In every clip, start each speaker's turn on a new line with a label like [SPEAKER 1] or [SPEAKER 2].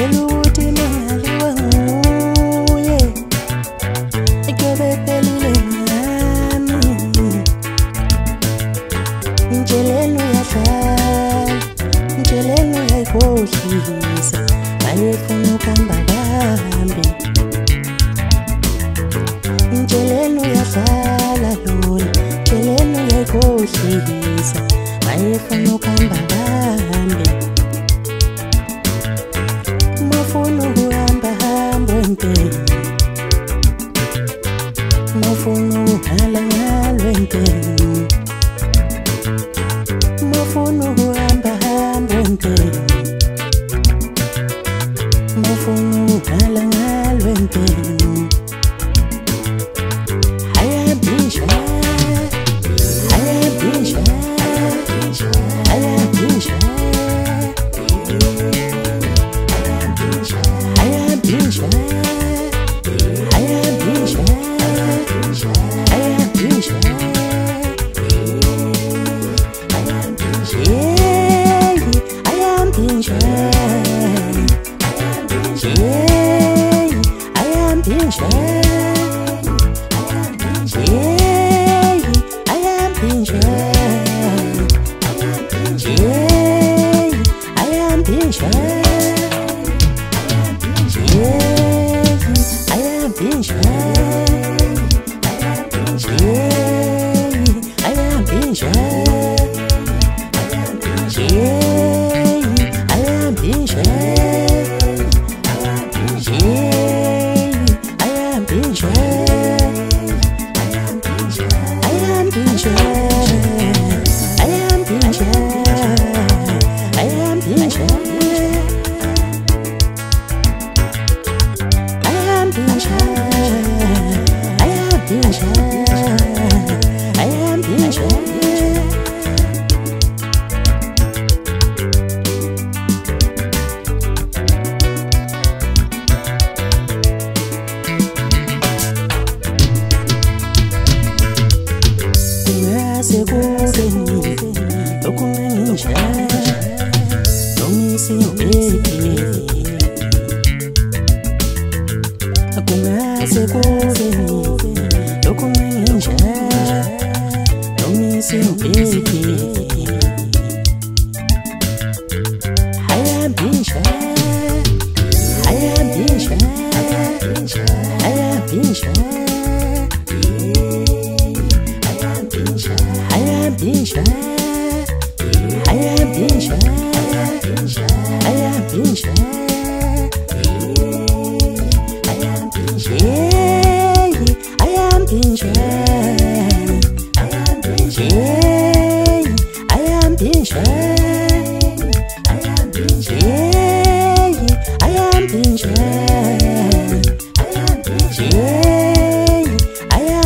[SPEAKER 1] ngitshela ukuthi mangaliwa nguye kuyobe phelile ngami. Ngitsheleni uyadlala, ngitsheleni uyayikhohlisa, ayefuna ukuhamba kambi. Ngitsheleni uyadlala lona, ngitsheleni uyayikhohlisa, ayefuna ukuhamba kambi. Mafuna ukuhamba hamba wenteni, mafuna ukuhala ngalo wenteni, mafuna ukuhamba hamba wenteni, mafuna ukuhala ngalo wenteni. Ayabisha, ayabisha, ayabisha, ayabisha, ayabisha, ayabisha, ayabisha, ayabisha,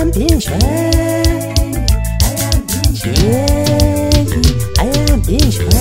[SPEAKER 1] I am